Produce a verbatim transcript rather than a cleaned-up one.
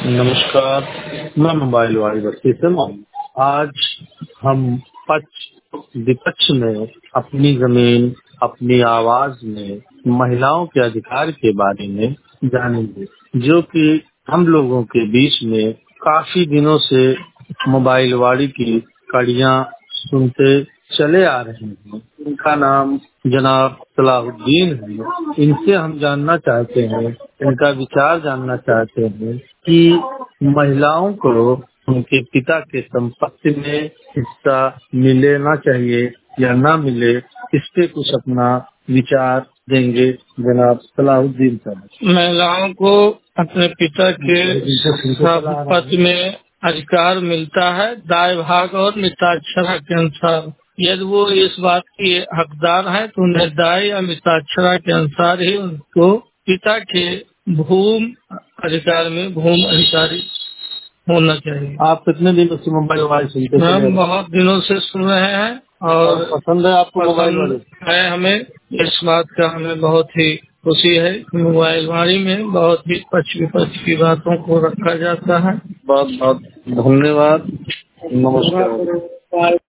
नमस्कार, मैं मोबाइल वाली बस्ती से मोहम्मद। आज हम पक्ष विपक्ष में अपनी जमीन अपनी आवाज में महिलाओं के अधिकार के बारे में जानेंगे, जो कि हम लोगों के बीच में काफी दिनों से मोबाइल वाली की कड़ियाँ सुनते चले आ रहे हैं। इनका नाम जनाब सलाहुद्दीन है। इनसे हम जानना चाहते हैं, इनका विचार जानना चाहते हैं कि महिलाओं को उनके पिता के संपत्ति में हिस्सा मिले ना चाहिए या ना मिले, इस पे कुछ अपना विचार देंगे जनाब सलाहुद्दीन साहब। महिलाओं को अपने पिता के संपत्ति में अधिकार मिलता है दाय भाग और मिताक्षरा के अनुसार। यदि वो इस बात की हकदार है तो उन्हें दाय या मिताक्षरा के अनुसार ही उनको पिता के भूमि अधिकार में भूमि अधिकारी होना चाहिए। आप कितने दिनों से मोबाइल वाले सुनते हैं? हम बहुत दिनों से सुन रहे हैं और पसंद है आपको मोबाइल वाले? है हमें इस बात का हमें बहुत ही खुशी है। मोबाइल वाणी में बहुत ही पक्ष विपक्ष की बातों को रखा जाता है। बहुत बहुत धन्यवाद, नमस्कार।